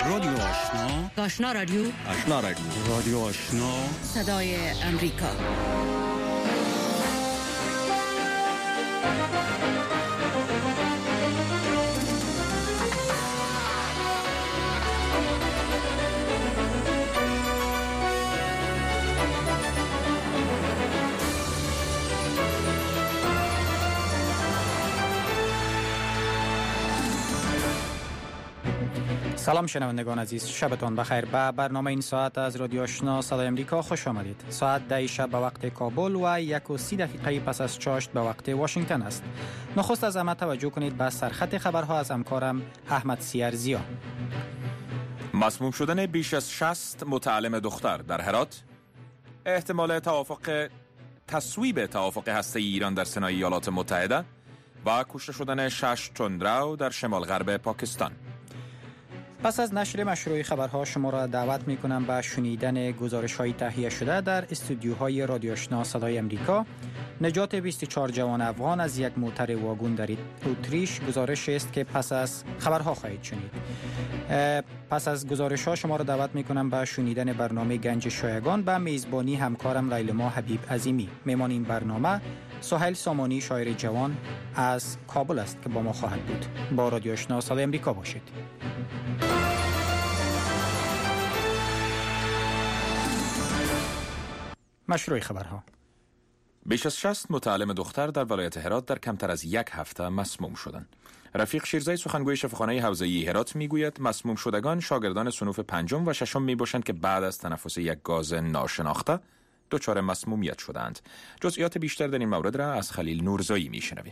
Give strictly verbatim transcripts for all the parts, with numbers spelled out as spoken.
رادیو آشنا، آشنا رادیو، آشنا رادیو، رادیو آشنا، صدای امریکا. سلام شنوندگان عزیز، شبتان بخیر. به برنامه این ساعت از رادیو آشنا صدای امریکا خوش آمدید. ساعت ده شب به وقت کابل و یک و سی دقیقه پس از چاشت به وقت واشنگتن است. نخست از همه توجه کنید به سرخط خبرها از همکارم احمد سیارزیا. مسموم شدن بیش از شصت متعلم دختر در هرات، احتمال توافق تصویب توافق هسته‌ای ایران در سنای ایالات متحده و کشته شدن شش تندرو در شمال غرب پاکستان. پس از نشر مشروع خبرها شما را دعوت می کنم به شنیدن گزارش‌های تهیه شده در استودیوهای رادیو آشنا صدای امریکا. نجات بیست و چهار جوان افغان از یک موتر واگن در اتریش گزارش است که پس از خبرها خواهید شنید. پس از گزارش‌ها شما را دعوت می کنم به شنیدن برنامه گنج شایگان به میزبانی همکارم لیلما حبیب عظیمی. مهمان این برنامه سهیل سامانی شاعر جوان از کابل است که با ما خواهد بود. با رادیو آشنا صدای امریکا باشید. مشروع خبرها. بیش از شصت متعلم دختر در ولایت هرات در کمتر از یک هفته مسموم شدند. رفیق شیرزایی سخنگوی شفاخانه حوزه‌ای هرات میگوید مسموم شدگان شاگردان صنوف پنجم و ششم میباشند که بعد از تنفس یک گاز ناشناخته دچار مسمومیت شدند. جزئیات بیشتر در این مورد را از خلیل نورزایی میشنویم.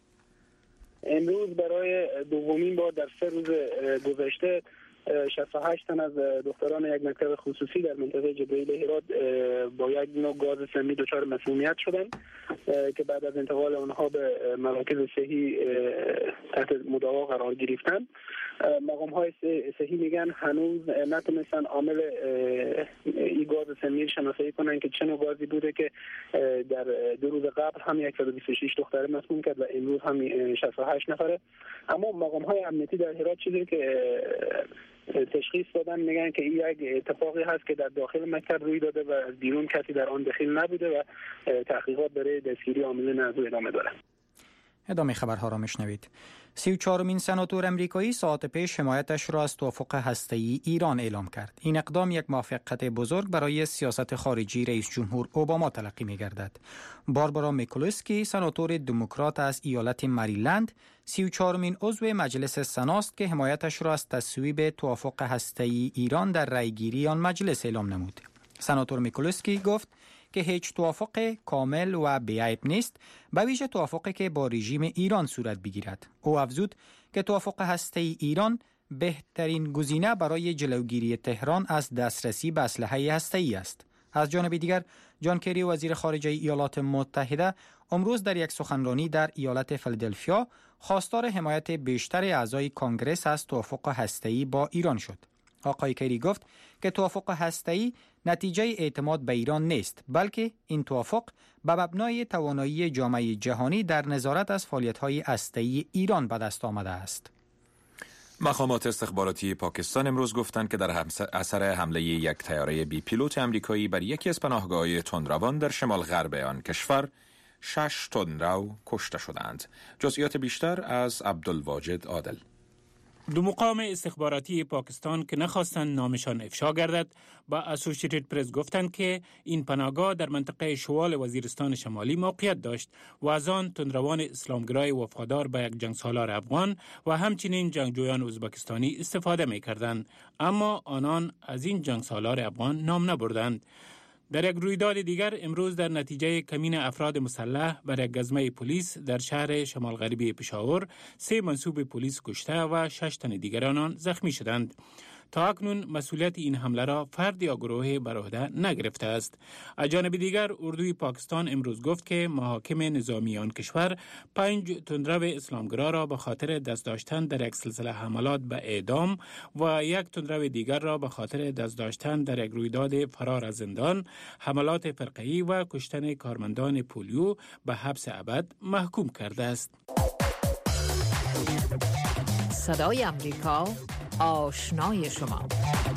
امروز برای دومین بار در سه روز گذشته شصت و هشت تن از دختران یک مکتب خصوصی در منطقه جبرئیل هرات با یک نوع گاز سمی دچار مسمومیت شدند که بعد از انتقال آنها به مراکز صحی تحت مداوا قرار گرفتند. مقام‌های صحی میگن هنوز نتونستن عامل این گاز سمی شناسایی کنن که چه نوع گازی بوده که در دو روز قبل هم صد و بیست و شش دختر مسموم کرد و امروز هم شصت و هشت نفره. اما مقام‌های امنیتی در هرات چیزی که تشخیص دادن میگن که این یک اتفاقی هست که در داخل مکتب روی داده و از بیرون کسی در آن دخیل نبوده و تحقیقات برای دستگیری عاملین از او ادامه داره. ادامه خبرها را میشنوید. سی و چهارمین سناتور امریکایی ساعت پیش حمایتش را از توافق هسته‌ای ایران اعلام کرد. این اقدام یک موفقیت بزرگ برای سیاست خارجی رئیس جمهور اوباما تلقی می‌گردد. باربارا میکولسکی سناتور دموکرات از ایالت مریلند سی و چهارمین عضو مجلس سناست که حمایتش را از تصویب توافق هسته‌ای ایران در رأیگیری آن مجلس اعلام نمود. سناتور میکولسکی گفت که هیچ توافق کامل و بی‌عیب نیست، به ویژه توافقی که با رژیم ایران صورت بگیرد. او افزود که توافق هسته‌ای ایران بهترین گزینه برای جلوگیری تهران از دسترسی به اسلحه هسته‌ای است. از جانب دیگر جان کری وزیر خارجه ایالات متحده امروز در یک سخنرانی در ایالت فیلادلفیا خواستار حمایت بیشتر اعضای کانگرس از توافق هسته‌ای با ایران شد. آقای کری گفت که توافق هسته‌ای نتیجه اعتماد به ایران نیست، بلکه این توافق به مبنای توانایی جامعه جهانی در نظارت از فعالیت‌های هسته‌ای ایران به دست آمده است. مقامات استخباراتی پاکستان امروز گفتند که در اثر حمله یک طیاره بی پیلوت آمریکایی بر یکی از پناهگاه‌های تندروان در شمال غرب آن کشور شش تندرو کشته شدند. جزئیات بیشتر از عبدالواجد عادل. دو مقام استخباراتی پاکستان که نخواستند نامشان افشا گردد با اسوسییتد پرس گفتند که این پناهگاه در منطقه شوال وزیرستان شمالی موقعیت داشت و از آن تندروان اسلامگرای وفادار به یک جنگسالار افغان و همچنین جنگجویان ازبکستانی استفاده می کردند، اما آنان از این جنگسالار افغان نام نبردند. در یک رویداد دیگر امروز در نتیجه کمین افراد مسلح بر یک گزمه پلیس در شهر شمال غربی پشاور سه منصوب پلیس کشته و شش تن دیگر آنان زخمی شدند. تا اکنون مسئولیت این حمله را فرد یا گروه بر عهده نگرفته است. از جانب دیگر اردوی پاکستان امروز گفت که محاکم نظامی آن کشور پنج تندرو اسلامگرا را به خاطر دست داشتن در یک سلسله حملات به اعدام و یک تندرو دیگر را به خاطر دست داشتن در یک رویداد فرار از زندان، حملات فرقه‌ای و کشتن کارمندان پولیو به حبس ابد محکوم کرده است. صدای امریکا آشنای شما.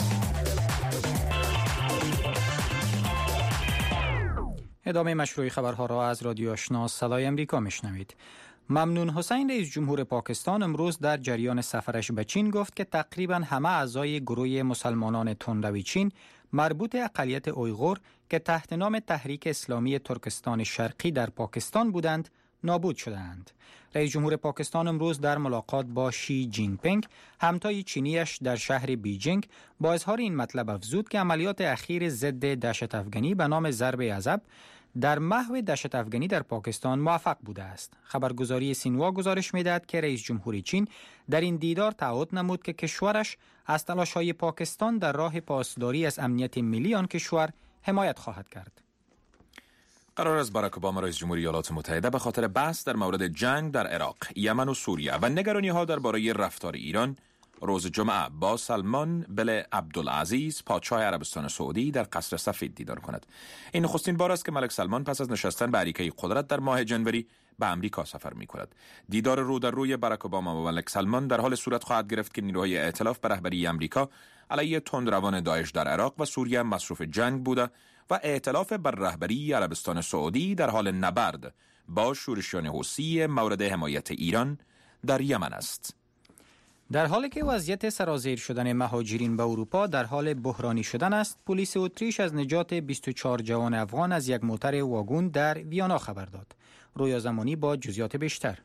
ادامه مشروع خبرها را از رادیو آشنا صدای امریکا میشنوید. ممنون حسین رئیس جمهور پاکستان امروز در جریان سفرش به چین گفت که تقریبا همه اعضای گروه مسلمانان تندروی چین مربوط اقلیت اویغور که تحت نام تحریک اسلامی ترکستان شرقی در پاکستان بودند نابود شدند. رئیس جمهور پاکستان امروز در ملاقات با شی جین پینگ همتای چینیش در شهر بیجینگ با اظهار این مطلب افزود که عملیات اخیر ضد دهشت افغانی به نام ضرب عزب در محو دهشت افغانی در پاکستان موفق بوده است. خبرگزاری سینوا گزارش می‌دهد که رئیس جمهور چین در این دیدار تعهد نمود که کشورش از تلاش‌های پاکستان در راه پاسداری از امنیت ملی آن کشور حمایت خواهد کرد. قرار است باراک اوباما رئیس جمهوری ایالات متحده به خاطر بحث در مورد جنگ در عراق، یمن و سوریه و نگرانی‌ها درباره رفتار ایران روز جمعه با سلمان بن عبدالعزیز پادشاه عربستان سعودی در قصر سفید دیدار کند. این نخستین بار است که ملک سلمان پس از نشستن به اریکه قدرت در ماه جنوری به امریکا سفر می‌کند. دیدار رو در روی باراک اوباما و ملک سلمان در حال صورت خواهد گرفت که نیروهای ائتلاف به رهبری امریکا علیه تندروان داعش در عراق و سوریه مصروف جنگ بوده و ائتلاف بر رهبری عربستان سعودی در حال نبرد با شورشیان حوثی مورد حمایت ایران در یمن است. در حالی که وضعیت سرازیر شدن مهاجرین به اروپا در حال بحرانی شدن است، پلیس اتریش از نجات بیست و چهار جوان افغان از یک موتر واگن در ویانا خبر داد. رویا زمانی با جزئیات بیشتر.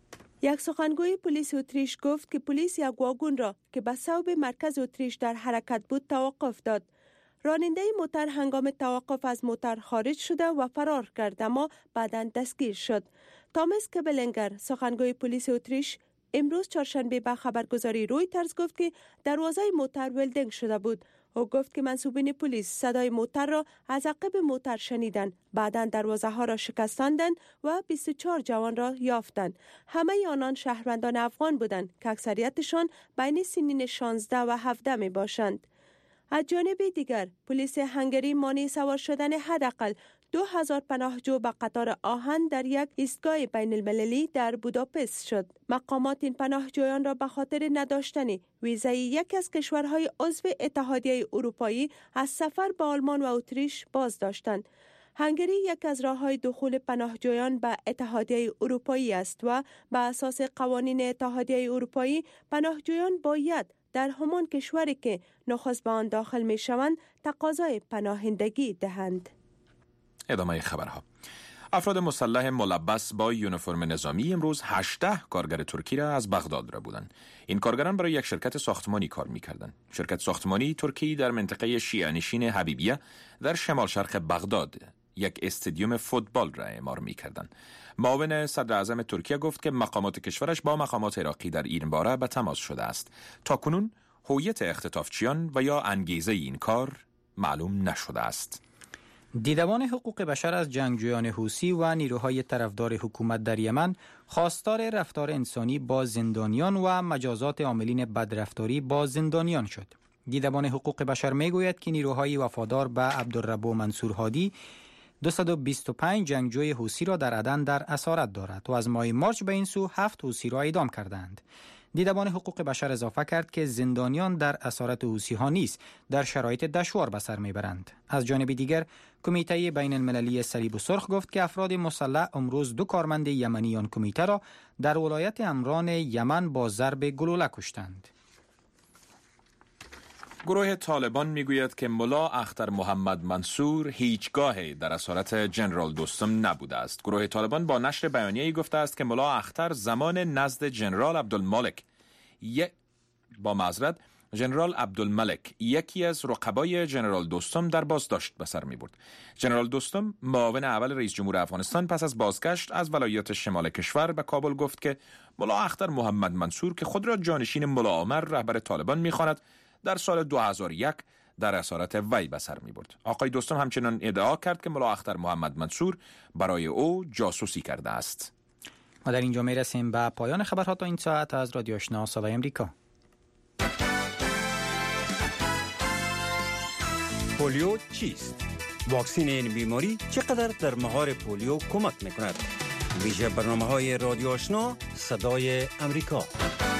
یک سخنگوی پلیس اتریش گفت که پلیس یک واگن را که به صوب مرکز اتریش در حرکت بود توقف داد. راننده موتر هنگام توقف از موتر خارج شده و فرار کرد، اما بعداً دستگیر شد. تامس کبلنگر سخنگوی پلیس اتریش امروز چهارشنبه به خبرگزاری رویترز گفت که دروازه موتر ولدینگ شده بود. او گفت که منصوبین پلیس صدای موتر را از عقب موتر شنیدند، بعداً دروازه ها را شکستاندند و بیست و چهار جوان را یافتند. همه آنان شهروندان افغان بودند که اکثریتشان بین سنین شانزده و هفده می باشند. از جانب دیگر پلیس هنگری مانع سوار شدن حداقل دو هزار پناهجو به قطار آهن در یک ایستگاه بین المللی در بوداپست شد. مقامات این پناهجویان را به خاطر نداشتن ویزای یک از کشورهای عضو اتحادیه اروپایی از سفر به آلمان و اتریش باز داشتند. هنگری یک از راه‌های دخول پناهجویان به اتحادیه اروپایی است و به اساس قوانین اتحادیه اروپایی پناهجویان باید در همان کشوری که نخست به آن داخل می شوند تقاضای پناهندگی دهند. ادامه خبرها. افراد مسلح ملبس با یونیفرم نظامی امروز هجده کارگر ترکی را از بغداد را بودند. این کارگران برای یک شرکت ساختمانی کار می‌کردند. شرکت ساختمانی ترکی در منطقه شیعه نشین حبیبیه در شمال شرق بغداد یک استادیوم فوتبال را اعمار می‌کردند. معاون صدر اعظم ترکیه گفت که مقامات کشورش با مقامات عراقی در این باره به تماس شده است. تاکنون هویت اختطافچیان و یا انگیزه این کار معلوم نشده است. دیدبان حقوق بشر از جنگجویان حوثی و نیروهای طرفدار حکومت در یمن خواستار رفتار انسانی با زندانیان و مجازات عاملین بدرفتاری با زندانیان شد. دیدبان حقوق بشر میگوید که نیروهای وفادار به عبدالرب منصور هادی دویست و بیست و پنج جنگجوی حوثی را در عدن در اسارت دارد و از ماه مارچ به این سو هفت حوثی را اعدام کردند. دیدبان حقوق بشر اضافه کرد که زندانیان در اسارت حوثی ها نیز در شرایط دشوار به سر میبرند. از جانب دیگر کمیته بین المللی صلیب سرخ گفت که افراد مسلح امروز دو کارمند یمنی آن کمیته را در ولایت امران یمن با ضرب گلوله کشتند. گروه طالبان میگوید که ملا اختر محمد منصور هیچگاه در اسارت جنرال دوستم نبوده است. گروه طالبان با نشر بیانیه‌ای گفته است که ملا اختر زمان نزد جنرال عبدالملک ی... با معذرت جنرال عبدالملک یکی از رقبای جنرال دوستم در بازداشت به سر می‌برد. جنرال دوستم معاون اول رئیس جمهور افغانستان پس از بازگشت از ولایات شمال کشور به کابل گفت که ملا اختر محمد منصور که خود را جانشین ملا عمر رهبر طالبان می‌خواند در سال دو هزار و یک در اسارت وی به سر می‌برد. آقای دوستم همچنان ادعا کرد که ملا اختر محمد منصور برای او جاسوسی کرده است. ما در اینجا میرسیم به پایان خبرها تا این ساعت از رادیو آشنا صدای امریکا. پولیو چیست؟ واکسن این بیماری چقدر در مهار پولیو کمک میکند؟ ویژه برنامه‌های رادیو آشنا صدای امریکا.